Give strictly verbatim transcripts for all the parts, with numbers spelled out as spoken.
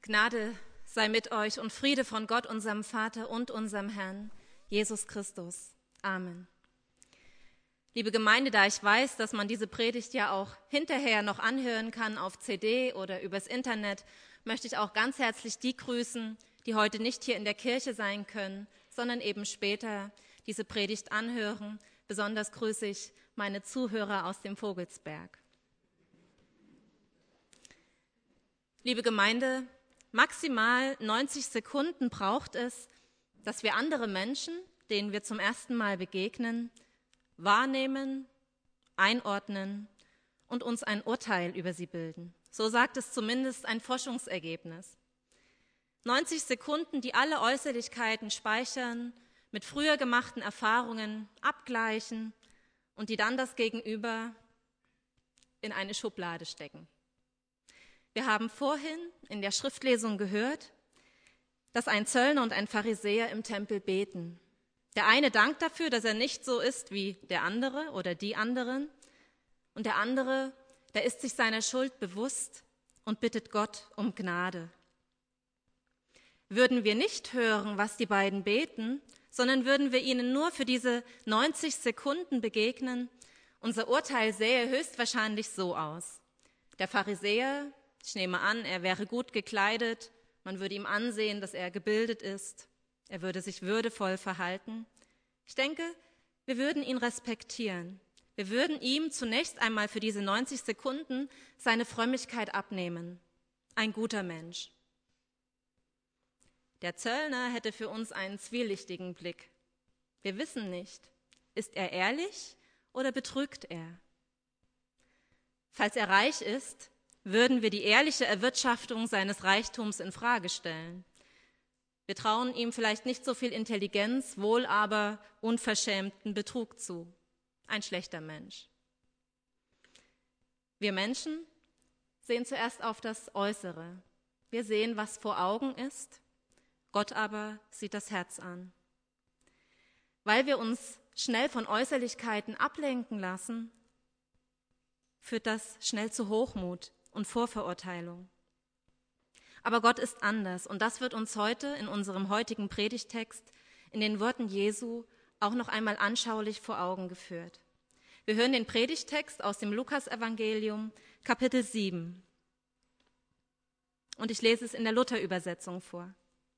Gnade sei mit euch und Friede von Gott, unserem Vater und unserem Herrn, Jesus Christus. Amen. Liebe Gemeinde, da ich weiß, dass man diese Predigt ja auch hinterher noch anhören kann auf C D oder übers Internet, möchte ich auch ganz herzlich die grüßen, die heute nicht hier in der Kirche sein können, sondern eben später diese Predigt anhören. Besonders grüße ich meine Zuhörer aus dem Vogelsberg. Liebe Gemeinde, maximal neunzig Sekunden braucht es, dass wir andere Menschen, denen wir zum ersten Mal begegnen, wahrnehmen, einordnen und uns ein Urteil über sie bilden. So sagt es zumindest ein Forschungsergebnis. neunzig Sekunden, die alle Äußerlichkeiten speichern, mit früher gemachten Erfahrungen abgleichen und die dann das Gegenüber in eine Schublade stecken. Wir haben vorhin in der Schriftlesung gehört, dass ein Zöllner und ein Pharisäer im Tempel beten. Der eine dankt dafür, dass er nicht so ist wie der andere oder die anderen. Und der andere, der ist sich seiner Schuld bewusst und bittet Gott um Gnade. Würden wir nicht hören, was die beiden beten, sondern würden wir ihnen nur für diese neunzig Sekunden begegnen, unser Urteil sähe höchstwahrscheinlich so aus. Der Pharisäer, ich nehme an, er wäre gut gekleidet, man würde ihm ansehen, dass er gebildet ist, er würde sich würdevoll verhalten. Ich denke, wir würden ihn respektieren. Wir würden ihm zunächst einmal für diese neunzig Sekunden seine Frömmigkeit abnehmen. Ein guter Mensch. Der Zöllner hätte für uns einen zwielichtigen Blick. Wir wissen nicht, ist er ehrlich oder betrügt er? Falls er reich ist, würden wir die ehrliche Erwirtschaftung seines Reichtums in Frage stellen. Wir trauen ihm vielleicht nicht so viel Intelligenz, wohl aber unverschämten Betrug zu. Ein schlechter Mensch. Wir Menschen sehen zuerst auf das Äußere. Wir sehen, was vor Augen ist. Gott aber sieht das Herz an. Weil wir uns schnell von Äußerlichkeiten ablenken lassen, führt das schnell zu Hochmut und Vorverurteilung. Aber Gott ist anders und das wird uns heute in unserem heutigen Predigtext in den Worten Jesu auch noch einmal anschaulich vor Augen geführt. Wir hören den Predigtext aus dem Lukasevangelium, Kapitel sieben. Und ich lese es in der Luther-Übersetzung vor.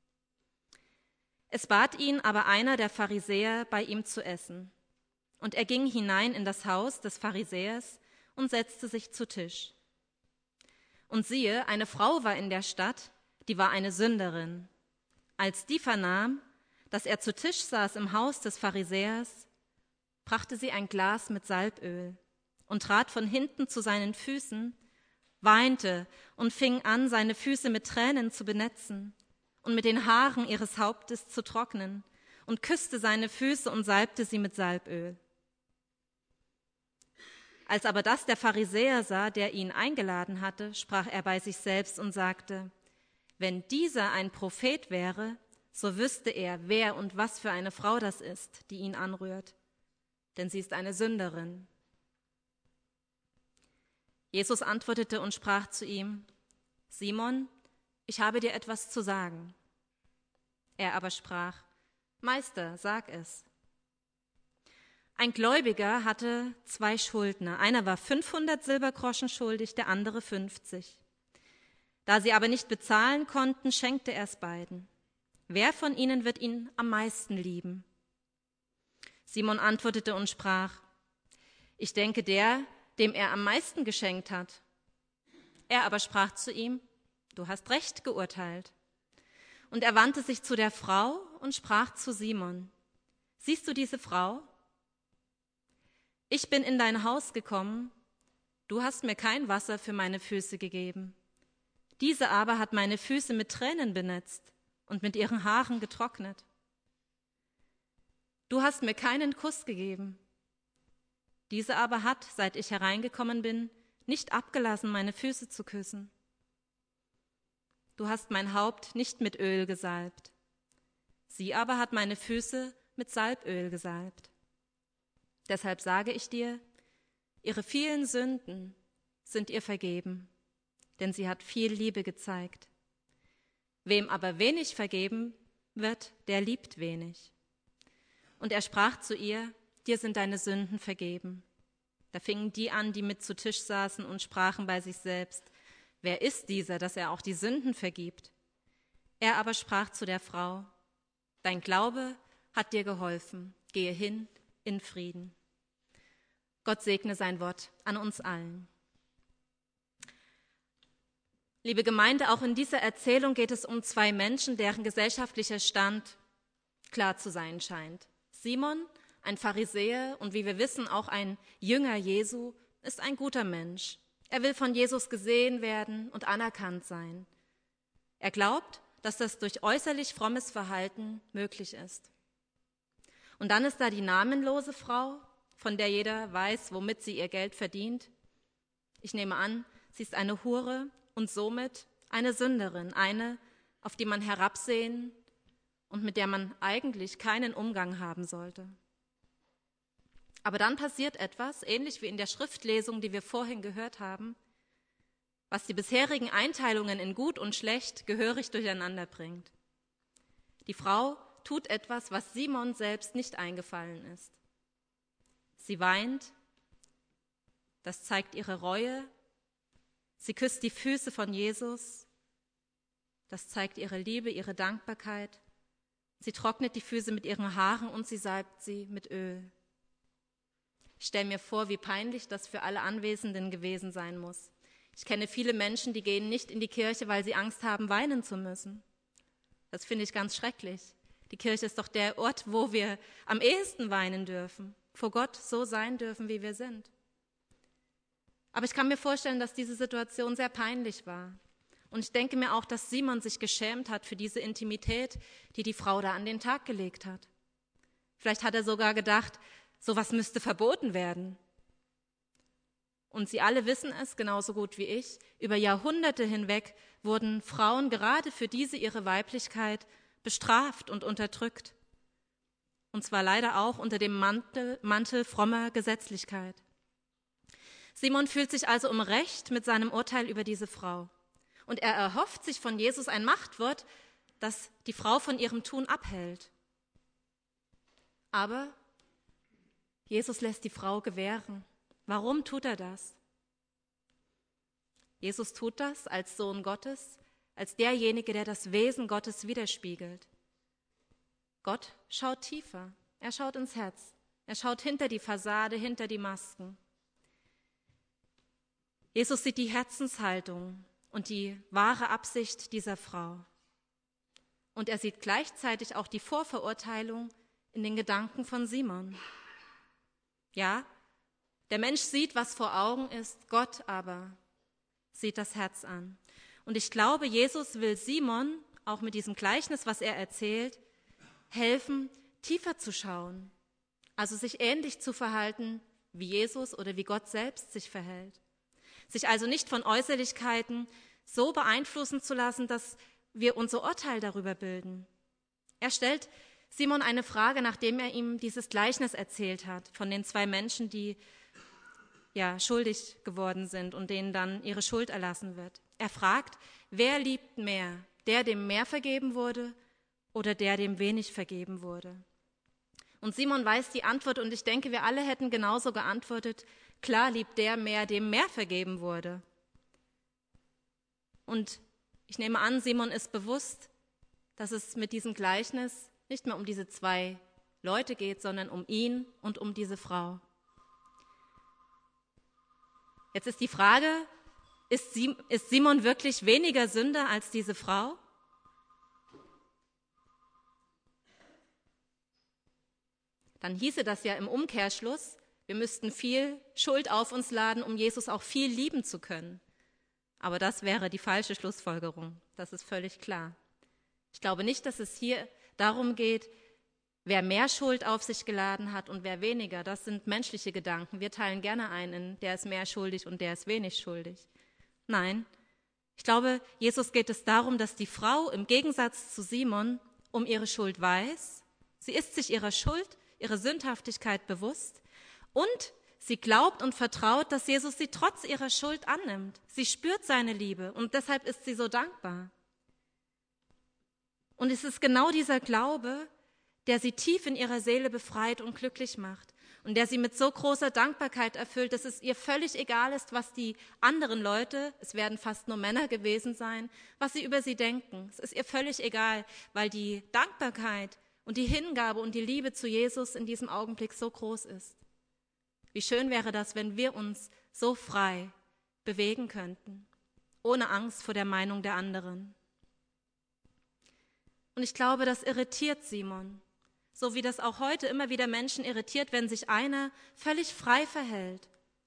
Es bat ihn aber einer der Pharisäer, bei ihm zu essen. Und er ging hinein in das Haus des Pharisäers und setzte sich zu Tisch. Und siehe, eine Frau war in der Stadt, die war eine Sünderin. Als die vernahm, dass er zu Tisch saß im Haus des Pharisäers, brachte sie ein Glas mit Salböl und trat von hinten zu seinen Füßen, weinte und fing an, seine Füße mit Tränen zu benetzen und mit den Haaren ihres Hauptes zu trocknen und küsste seine Füße und salbte sie mit Salböl. Als aber das der Pharisäer sah, der ihn eingeladen hatte, sprach er bei sich selbst und sagte, wenn dieser ein Prophet wäre, so wüsste er, wer und was für eine Frau das ist, die ihn anrührt, denn sie ist eine Sünderin. Jesus antwortete und sprach zu ihm, Simon, ich habe dir etwas zu sagen. Er aber sprach, Meister, sag es. Ein Gläubiger hatte zwei Schuldner. Einer war fünfhundert Silbergroschen schuldig, der andere fünfzig. Da sie aber nicht bezahlen konnten, schenkte er es beiden. Wer von ihnen wird ihn am meisten lieben? Simon antwortete und sprach, ich denke der, dem er am meisten geschenkt hat. Er aber sprach zu ihm, du hast recht geurteilt. Und er wandte sich zu der Frau und sprach zu Simon, siehst du diese Frau? Ich bin in dein Haus gekommen, du hast mir kein Wasser für meine Füße gegeben. Diese aber hat meine Füße mit Tränen benetzt und mit ihren Haaren getrocknet. Du hast mir keinen Kuss gegeben. Diese aber hat, seit ich hereingekommen bin, nicht abgelassen, meine Füße zu küssen. Du hast mein Haupt nicht mit Öl gesalbt. Sie aber hat meine Füße mit Salböl gesalbt. Deshalb sage ich dir, ihre vielen Sünden sind ihr vergeben, denn sie hat viel Liebe gezeigt. Wem aber wenig vergeben wird, der liebt wenig. Und er sprach zu ihr, dir sind deine Sünden vergeben. Da fingen die an, die mit zu Tisch saßen und sprachen bei sich selbst, wer ist dieser, dass er auch die Sünden vergibt? Er aber sprach zu der Frau, dein Glaube hat dir geholfen, gehe hin in Frieden. Gott segne sein Wort an uns allen. Liebe Gemeinde, auch in dieser Erzählung geht es um zwei Menschen, deren gesellschaftlicher Stand klar zu sein scheint. Simon, ein Pharisäer und wie wir wissen auch ein Jünger Jesu, ist ein guter Mensch. Er will von Jesus gesehen werden und anerkannt sein. Er glaubt, dass das durch äußerlich frommes Verhalten möglich ist. Und dann ist da die namenlose Frau, von der jeder weiß, womit sie ihr Geld verdient. Ich nehme an, sie ist eine Hure und somit eine Sünderin, eine, auf die man herabsehen und mit der man eigentlich keinen Umgang haben sollte. Aber dann passiert etwas, ähnlich wie in der Schriftlesung, die wir vorhin gehört haben, was die bisherigen Einteilungen in gut und schlecht gehörig durcheinander bringt. Die Frau tut etwas, was Simon selbst nicht eingefallen ist. Sie weint, das zeigt ihre Reue. Sie küsst die Füße von Jesus, das zeigt ihre Liebe, ihre Dankbarkeit. Sie trocknet die Füße mit ihren Haaren und sie salbt sie mit Öl. Ich stelle mir vor, wie peinlich das für alle Anwesenden gewesen sein muss. Ich kenne viele Menschen, die gehen nicht in die Kirche, weil sie Angst haben, weinen zu müssen. Das finde ich ganz schrecklich. Die Kirche ist doch der Ort, wo wir am ehesten weinen dürfen, vor Gott so sein dürfen, wie wir sind. Aber ich kann mir vorstellen, dass diese Situation sehr peinlich war. Und ich denke mir auch, dass Simon sich geschämt hat für diese Intimität, die die Frau da an den Tag gelegt hat. Vielleicht hat er sogar gedacht, sowas müsste verboten werden. Und Sie alle wissen es genauso gut wie ich, über Jahrhunderte hinweg wurden Frauen gerade für diese ihre Weiblichkeit bestraft und unterdrückt. Und zwar leider auch unter dem Mantel, Mantel frommer Gesetzlichkeit. Simon fühlt sich also im Recht mit seinem Urteil über diese Frau. Und er erhofft sich von Jesus ein Machtwort, das die Frau von ihrem Tun abhält. Aber Jesus lässt die Frau gewähren. Warum tut er das? Jesus tut das als Sohn Gottes, als derjenige, der das Wesen Gottes widerspiegelt. Gott schaut tiefer, er schaut ins Herz, er schaut hinter die Fassade, hinter die Masken. Jesus sieht die Herzenshaltung und die wahre Absicht dieser Frau. Und er sieht gleichzeitig auch die Vorverurteilung in den Gedanken von Simon. Ja, der Mensch sieht, was vor Augen ist, Gott aber sieht das Herz an. Und ich glaube, Jesus will Simon, auch mit diesem Gleichnis, was er erzählt, helfen, tiefer zu schauen, also sich ähnlich zu verhalten, wie Jesus oder wie Gott selbst sich verhält. Sich also nicht von Äußerlichkeiten so beeinflussen zu lassen, dass wir unser Urteil darüber bilden. Er stellt Simon eine Frage, nachdem er ihm dieses Gleichnis erzählt hat, von den zwei Menschen, die ja schuldig geworden sind und denen dann ihre Schuld erlassen wird. Er fragt, wer liebt mehr, der, dem mehr vergeben wurde oder der, dem wenig vergeben wurde? Und Simon weiß die Antwort und ich denke, wir alle hätten genauso geantwortet, klar liebt der mehr, dem mehr vergeben wurde. Und ich nehme an, Simon ist bewusst, dass es mit diesem Gleichnis nicht mehr um diese zwei Leute geht, sondern um ihn und um diese Frau. Jetzt ist die Frage, ist Simon wirklich weniger Sünder als diese Frau? Dann hieße das ja im Umkehrschluss, wir müssten viel Schuld auf uns laden, um Jesus auch viel lieben zu können. Aber das wäre die falsche Schlussfolgerung, das ist völlig klar. Ich glaube nicht, dass es hier darum geht, wer mehr Schuld auf sich geladen hat und wer weniger. Das sind menschliche Gedanken. Wir teilen gerne ein, in der ist mehr schuldig und der ist wenig schuldig. Nein, ich glaube, Jesus geht es darum, dass die Frau im Gegensatz zu Simon um ihre Schuld weiß. Sie ist sich ihrer Schuld, ihrer Sündhaftigkeit bewusst und sie glaubt und vertraut, dass Jesus sie trotz ihrer Schuld annimmt. Sie spürt seine Liebe und deshalb ist sie so dankbar. Und es ist genau dieser Glaube, der sie tief in ihrer Seele befreit und glücklich macht und der sie mit so großer Dankbarkeit erfüllt, dass es ihr völlig egal ist, was die anderen Leute, es werden fast nur Männer gewesen sein, was sie über sie denken. Es ist ihr völlig egal, weil die Dankbarkeit und die Hingabe und die Liebe zu Jesus in diesem Augenblick so groß ist. Wie schön wäre das, wenn wir uns so frei bewegen könnten, ohne Angst vor der Meinung der anderen. Und ich glaube, das irritiert Simon, so wie das auch heute immer wieder Menschen irritiert, wenn sich einer völlig frei verhält.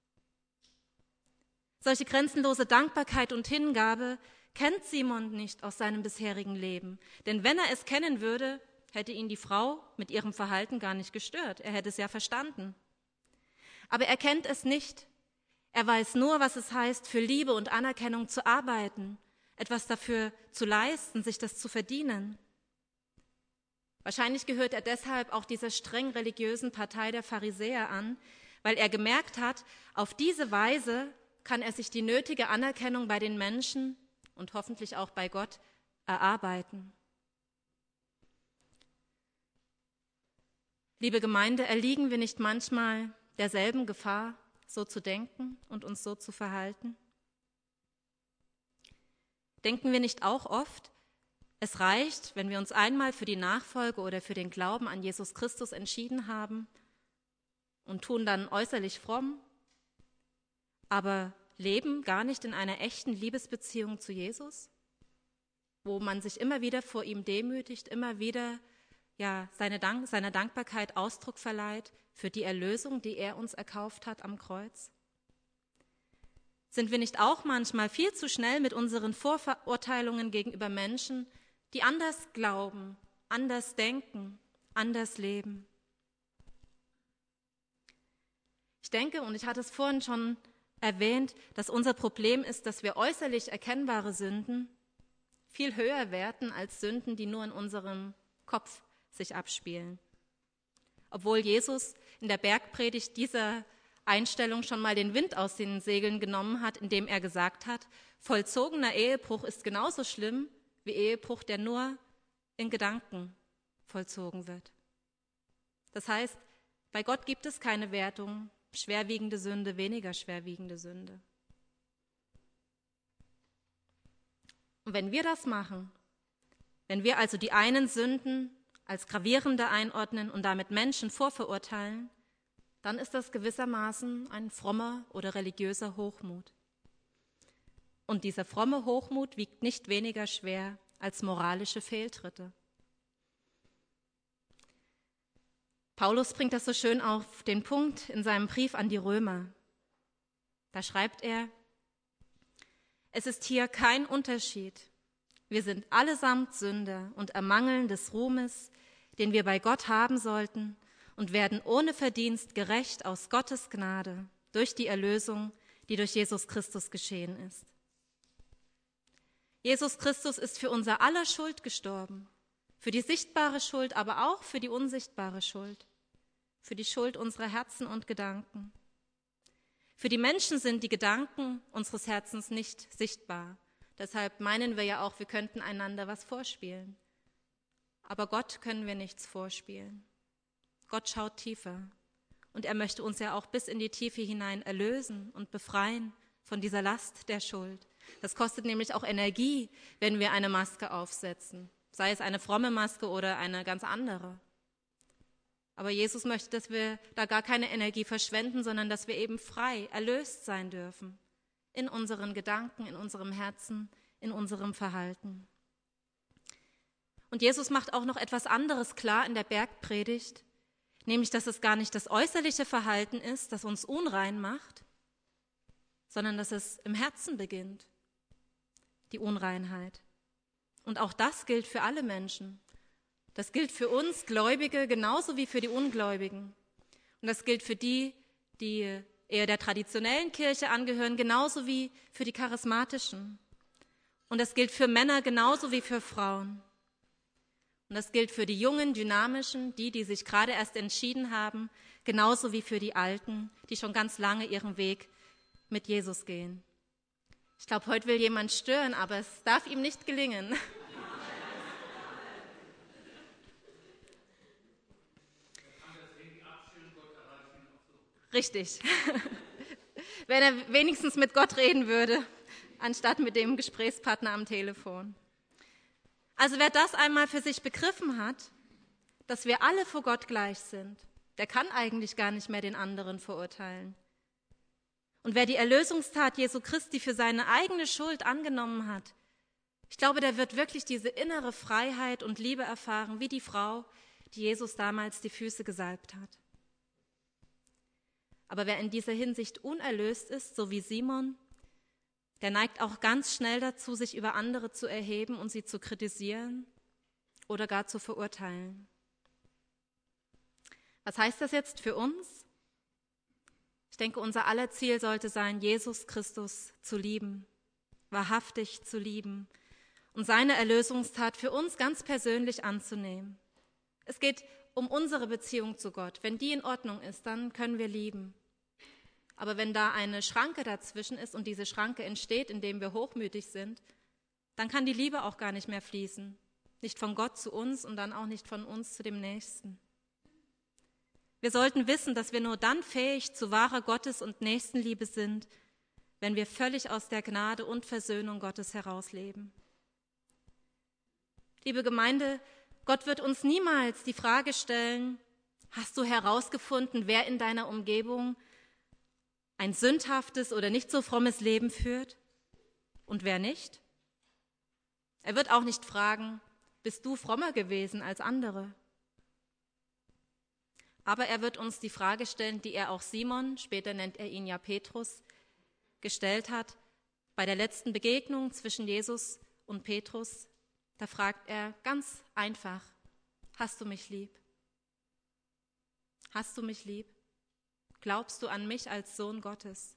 Solche grenzenlose Dankbarkeit und Hingabe kennt Simon nicht aus seinem bisherigen Leben. Denn wenn er es kennen würde, hätte ihn die Frau mit ihrem Verhalten gar nicht gestört. Er hätte es ja verstanden. Aber er kennt es nicht. Er weiß nur, was es heißt, für Liebe und Anerkennung zu arbeiten, etwas dafür zu leisten, sich das zu verdienen. Wahrscheinlich gehört er deshalb auch dieser streng religiösen Partei der Pharisäer an, weil er gemerkt hat, auf diese Weise kann er sich die nötige Anerkennung bei den Menschen und hoffentlich auch bei Gott erarbeiten. Liebe Gemeinde, erliegen wir nicht manchmal derselben Gefahr, so zu denken und uns so zu verhalten? Denken wir nicht auch oft, es reicht, wenn wir uns einmal für die Nachfolge oder für den Glauben an Jesus Christus entschieden haben und tun dann äußerlich fromm, aber leben gar nicht in einer echten Liebesbeziehung zu Jesus, wo man sich immer wieder vor ihm demütigt, immer wieder ja, seine Dank, seiner Dankbarkeit Ausdruck verleiht für die Erlösung, die er uns erkauft hat am Kreuz? Sind wir nicht auch manchmal viel zu schnell mit unseren Vorverurteilungen gegenüber Menschen, die anders glauben, anders denken, anders leben? Ich denke, und ich hatte es vorhin schon erwähnt, dass unser Problem ist, dass wir äußerlich erkennbare Sünden viel höher werten als Sünden, die nur in unserem Kopf sich abspielen. Obwohl Jesus in der Bergpredigt dieser Einstellung schon mal den Wind aus den Segeln genommen hat, indem er gesagt hat, vollzogener Ehebruch ist genauso schlimm wie Ehebruch, der nur in Gedanken vollzogen wird. Das heißt, bei Gott gibt es keine Wertung, schwerwiegende Sünde, weniger schwerwiegende Sünde. Und wenn wir das machen, wenn wir also die einen Sünden als gravierende einordnen und damit Menschen vorverurteilen, dann ist das gewissermaßen ein frommer oder religiöser Hochmut. Und dieser fromme Hochmut wiegt nicht weniger schwer als moralische Fehltritte. Paulus bringt das so schön auf den Punkt in seinem Brief an die Römer. Da schreibt er, es ist hier kein Unterschied. Wir sind allesamt Sünder und ermangeln des Ruhmes, den wir bei Gott haben sollten, und werden ohne Verdienst gerecht aus Gottes Gnade durch die Erlösung, die durch Jesus Christus geschehen ist. Jesus Christus ist für unser aller Schuld gestorben, für die sichtbare Schuld, aber auch für die unsichtbare Schuld, für die Schuld unserer Herzen und Gedanken. Für die Menschen sind die Gedanken unseres Herzens nicht sichtbar. Deshalb meinen wir ja auch, wir könnten einander was vorspielen. Aber Gott können wir nichts vorspielen. Gott schaut tiefer. Und er möchte uns ja auch bis in die Tiefe hinein erlösen und befreien von dieser Last der Schuld. Das kostet nämlich auch Energie, wenn wir eine Maske aufsetzen, sei es eine fromme Maske oder eine ganz andere. Aber Jesus möchte, dass wir da gar keine Energie verschwenden, sondern dass wir eben frei, erlöst sein dürfen. In unseren Gedanken, in unserem Herzen, in unserem Verhalten. Und Jesus macht auch noch etwas anderes klar in der Bergpredigt, nämlich, dass es gar nicht das äußerliche Verhalten ist, das uns unrein macht, sondern dass es im Herzen beginnt, die Unreinheit. Und auch das gilt für alle Menschen. Das gilt für uns Gläubige genauso wie für die Ungläubigen. Und das gilt für die, die eher der traditionellen Kirche angehören, genauso wie für die charismatischen. Und das gilt für Männer genauso wie für Frauen. Und das gilt für die jungen, dynamischen, die, die sich gerade erst entschieden haben, genauso wie für die Alten, die schon ganz lange ihren Weg mit Jesus gehen. Ich glaube, heute will jemand stören, aber es darf ihm nicht gelingen. Richtig. Wenn er wenigstens mit Gott reden würde, anstatt mit dem Gesprächspartner am Telefon. Also wer das einmal für sich begriffen hat, dass wir alle vor Gott gleich sind, der kann eigentlich gar nicht mehr den anderen verurteilen. Und wer die Erlösungstat Jesu Christi für seine eigene Schuld angenommen hat, ich glaube, der wird wirklich diese innere Freiheit und Liebe erfahren, wie die Frau, die Jesus damals die Füße gesalbt hat. Aber wer in dieser Hinsicht unerlöst ist, so wie Simon, der neigt auch ganz schnell dazu, sich über andere zu erheben und sie zu kritisieren oder gar zu verurteilen. Was heißt das jetzt für uns? Ich denke, unser aller Ziel sollte sein, Jesus Christus zu lieben, wahrhaftig zu lieben und seine Erlösungstat für uns ganz persönlich anzunehmen. Es geht um unsere Beziehung zu Gott. Wenn die in Ordnung ist, dann können wir lieben. Aber wenn da eine Schranke dazwischen ist und diese Schranke entsteht, indem wir hochmütig sind, dann kann die Liebe auch gar nicht mehr fließen. Nicht von Gott zu uns und dann auch nicht von uns zu dem Nächsten. Wir sollten wissen, dass wir nur dann fähig zu wahrer Gottes- und Nächstenliebe sind, wenn wir völlig aus der Gnade und Versöhnung Gottes herausleben. Liebe Gemeinde, Gott wird uns niemals die Frage stellen, hast du herausgefunden, wer in deiner Umgebung ein sündhaftes oder nicht so frommes Leben führt und wer nicht? Er wird auch nicht fragen, bist du frommer gewesen als andere? Aber er wird uns die Frage stellen, die er auch Simon, später nennt er ihn ja Petrus, gestellt hat. Bei der letzten Begegnung zwischen Jesus und Petrus, da fragt er ganz einfach, hast du mich lieb? Hast du mich lieb? Glaubst du an mich als Sohn Gottes?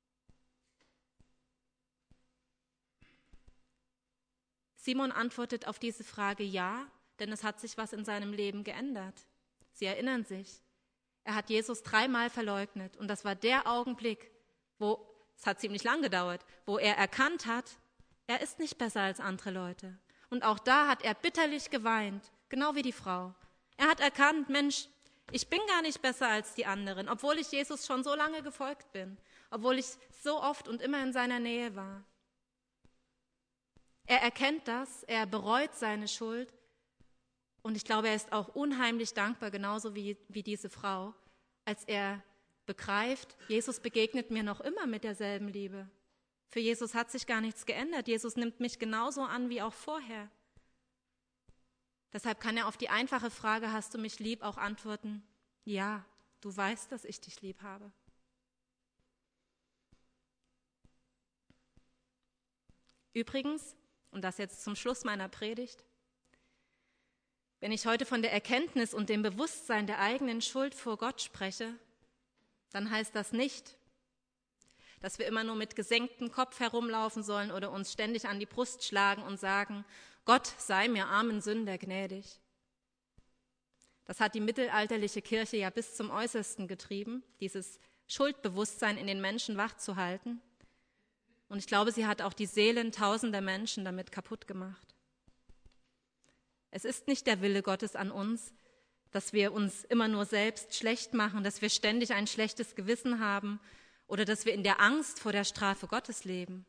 Simon antwortet auf diese Frage ja, denn es hat sich was in seinem Leben geändert. Sie erinnern sich, er hat Jesus dreimal verleugnet und das war der Augenblick, wo, es hat ziemlich lang gedauert, wo er erkannt hat, er ist nicht besser als andere Leute. Und auch da hat er bitterlich geweint, genau wie die Frau. Er hat erkannt, Mensch, ich bin gar nicht besser als die anderen, obwohl ich Jesus schon so lange gefolgt bin, obwohl ich so oft und immer in seiner Nähe war. Er erkennt das, er bereut seine Schuld und ich glaube, er ist auch unheimlich dankbar, genauso wie, wie diese Frau, als er begreift, Jesus begegnet mir noch immer mit derselben Liebe. Für Jesus hat sich gar nichts geändert. Jesus nimmt mich genauso an wie auch vorher. Deshalb kann er auf die einfache Frage, hast du mich lieb, auch antworten, ja, du weißt, dass ich dich lieb habe. Übrigens, und das jetzt zum Schluss meiner Predigt, wenn ich heute von der Erkenntnis und dem Bewusstsein der eigenen Schuld vor Gott spreche, dann heißt das nicht, dass wir immer nur mit gesenktem Kopf herumlaufen sollen oder uns ständig an die Brust schlagen und sagen, Gott sei mir armen Sünder gnädig. Das hat die mittelalterliche Kirche ja bis zum Äußersten getrieben, dieses Schuldbewusstsein in den Menschen wachzuhalten. Und ich glaube, sie hat auch die Seelen tausender Menschen damit kaputt gemacht. Es ist nicht der Wille Gottes an uns, dass wir uns immer nur selbst schlecht machen, dass wir ständig ein schlechtes Gewissen haben oder dass wir in der Angst vor der Strafe Gottes leben.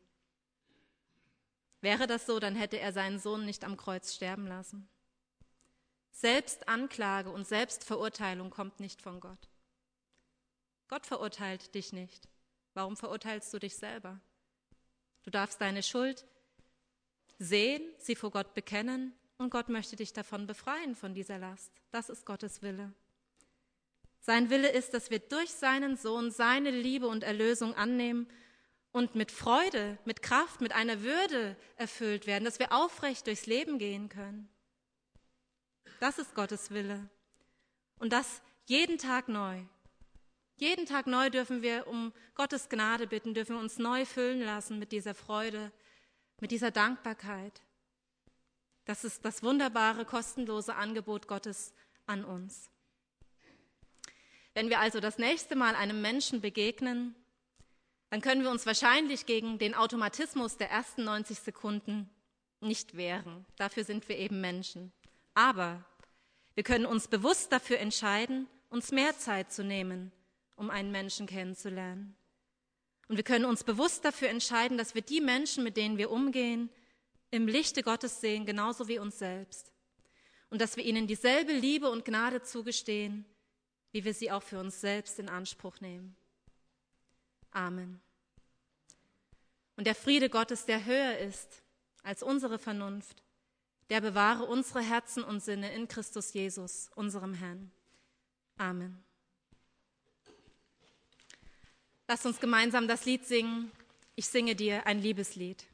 Wäre das so, dann hätte er seinen Sohn nicht am Kreuz sterben lassen. Selbstanklage und Selbstverurteilung kommt nicht von Gott. Gott verurteilt dich nicht. Warum verurteilst du dich selber? Du darfst deine Schuld sehen, sie vor Gott bekennen und Gott möchte dich davon befreien, von dieser Last. Das ist Gottes Wille. Sein Wille ist, dass wir durch seinen Sohn seine Liebe und Erlösung annehmen und mit Freude, mit Kraft, mit einer Würde erfüllt werden, dass wir aufrecht durchs Leben gehen können. Das ist Gottes Wille. Und das jeden Tag neu. Jeden Tag neu dürfen wir um Gottes Gnade bitten, dürfen wir uns neu füllen lassen mit dieser Freude, mit dieser Dankbarkeit. Das ist das wunderbare, kostenlose Angebot Gottes an uns. Wenn wir also das nächste Mal einem Menschen begegnen, dann können wir uns wahrscheinlich gegen den Automatismus der ersten neunzig Sekunden nicht wehren. Dafür sind wir eben Menschen. Aber wir können uns bewusst dafür entscheiden, uns mehr Zeit zu nehmen um einen Menschen kennenzulernen. Und wir können uns bewusst dafür entscheiden, dass wir die Menschen, mit denen wir umgehen, im Lichte Gottes sehen, genauso wie uns selbst. Und dass wir ihnen dieselbe Liebe und Gnade zugestehen, wie wir sie auch für uns selbst in Anspruch nehmen. Amen. Und der Friede Gottes, der höher ist als unsere Vernunft, der bewahre unsere Herzen und Sinne in Christus Jesus, unserem Herrn. Amen. Lasst uns gemeinsam das Lied singen. Ich singe dir ein Liebeslied.